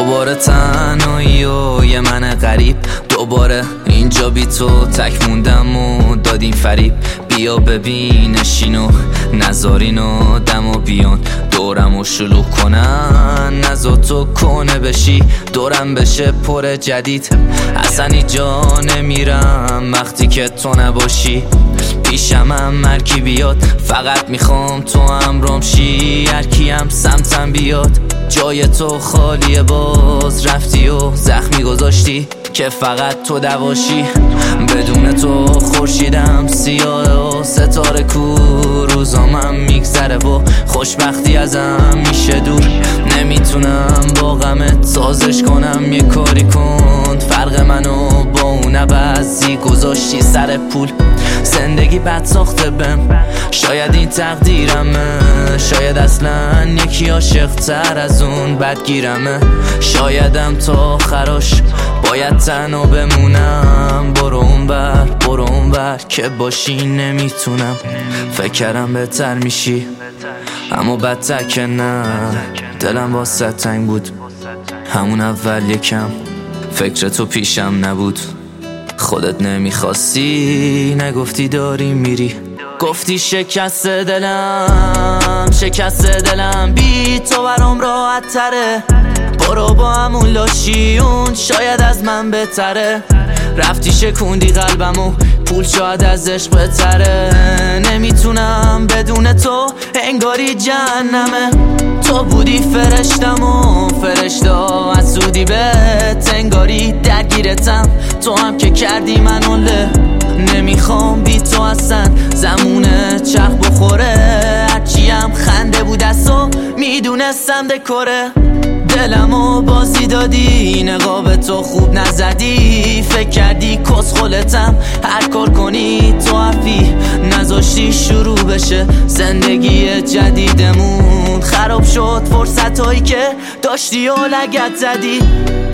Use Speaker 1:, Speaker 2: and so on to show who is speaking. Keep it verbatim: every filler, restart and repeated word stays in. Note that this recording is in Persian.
Speaker 1: دوباره تنهایی و یه من غریب، دوباره اینجا بی تو تک موندم و دادیم فریب. بیا ببینشین و نذارین و دم و بیان دورم و شلوغ کنن، نزا تو کنه بشی دورم بشه پر جدید. اصلا اینجا نمیرم وقتی که تو نباشی، پیشم هم مرکی بیاد فقط میخوام تو امرام شی. هرکی هم سمتم بیاد جای تو خالیه، باز رفتی و زخمی گذاشتی که فقط تو دواشی. بدون تو خورشیدم سیاه و ستاره کو، روزامم میگذره و خوشبختی ازم میشه دور. نمیتونم با غمت سازش کنم، یه کاری کن فرق منو با اون عوضی گذاشتی سر پول. زندگی بد ساخته بهم، شاید این تقدیرمه، شاید اصلا یکی عاشق تر از اون بدگیرمه. شایدم تا خراش باید تنها بمونم. برو اون بر برو اون بر که باشی نمیتونم. فکر کردم بهتر میشی اما بدتر که نه، دلم واسه تنگ بود همون اول یکم، فکر تو پیشم نبود. خودت نمیخواستی نگفتی داری میری، گفتی شکست دلم شکست دلم بی تو برام راحت تره. برو با همون لاشیون شاید از من بهتره. رفتی شکوندی قلبمو پول شاید از عشق بهتره. نمیتونم بدون تو انگاری جهنمه. تو بودی فرشتم و فرشته حسودی بهت، انگاری درگیرتم تو هم که کردی منو له. نمیخوام بی تو اصلا زمونه چرخ بخوره، هرچی هم خنده بود اصلا میدونستم دکوره. دلمو بازی دادی نقاب تو خوب نزدی، فکر کردی کس خلتم هر کار کنی تو حرفی نذاشتی شروع بشه زندگی جدیدمون. خراب شد فرصت هایی که داشتی و لگت زدی.